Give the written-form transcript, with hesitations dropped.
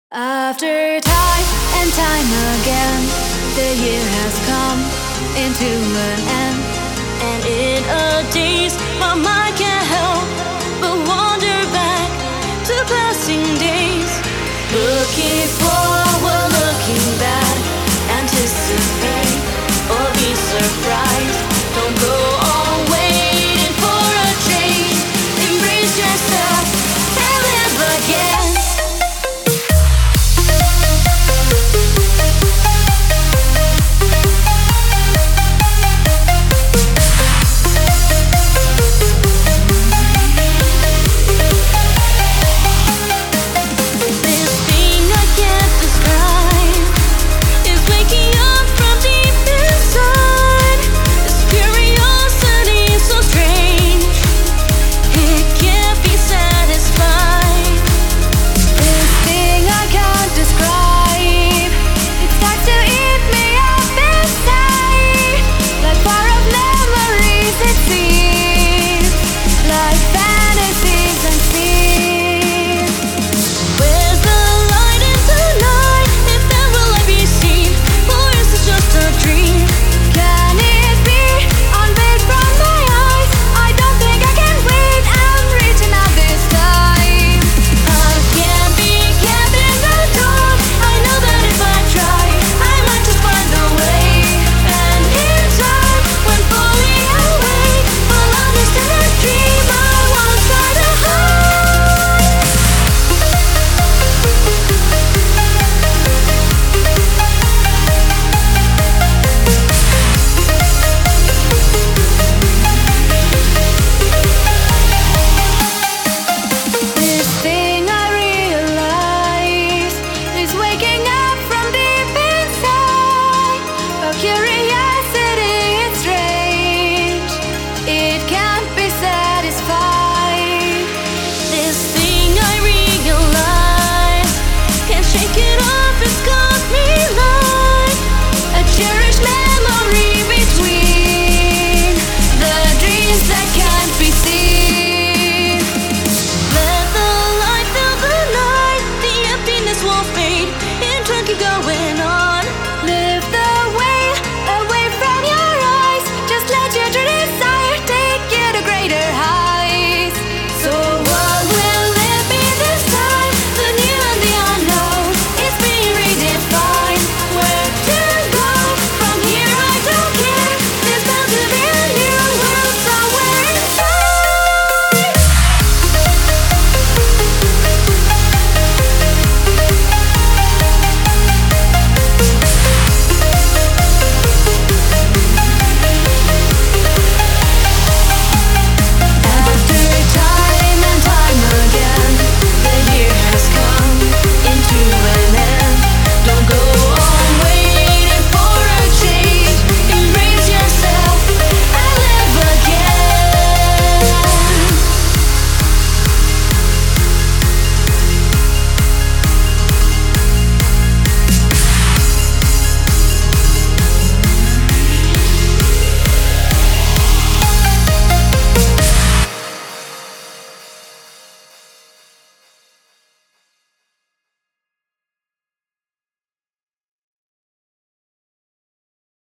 After time and time again, the year has come into an end. And in a daze, my mind can't help but wander back to passing days. Looking forward, looking back, anticipate or be surprised. Don't go on waiting for a change. Embrace yourself and live again. Going on.